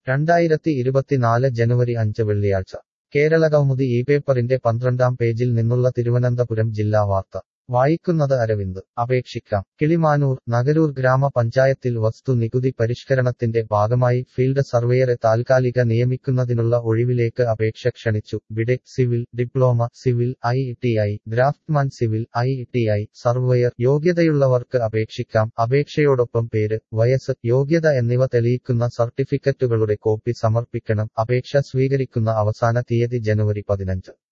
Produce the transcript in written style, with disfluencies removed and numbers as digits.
2024 ജനുവരി 5 വെള്ളിയാഴ്ച കേരളകൗമുദി ഈ പേപ്പറിന്റെ 12-ാം പേജിൽ നിന്നുള്ള തിരുവനന്തപുരം ജില്ലാ വാർത്ത വായിക്കുന്നത് അരവിന്ദ്. അപേക്ഷിക്കാം. കിളിമാനൂർ നഗരൂർ ഗ്രാമപഞ്ചായത്തിൽ വസ്തു നികുതി പരിഷ്കരണത്തിന്റെ ഭാഗമായി ഫീൽഡ് സർവേയറെ താൽക്കാലിക നിയമിക്കുന്നതിനുള്ള ഒഴിവിലേക്ക് അപേക്ഷ ക്ഷണിച്ചു. BTech, civil, diploma, civil, ITI, draftsman civil, ITI, surveyor യോഗ്യതയുള്ളവർക്ക് അപേക്ഷിക്കാം. അപേക്ഷയോടൊപ്പം പേര്, വയസ്സ്, യോഗ്യത എന്നിവ തെളിയിക്കുന്ന സർട്ടിഫിക്കറ്റുകളുടെ കോപ്പി സമർപ്പിക്കണം. അപേക്ഷ സ്വീകരിക്കുന്ന അവസാന തീയതി ജനുവരി 15.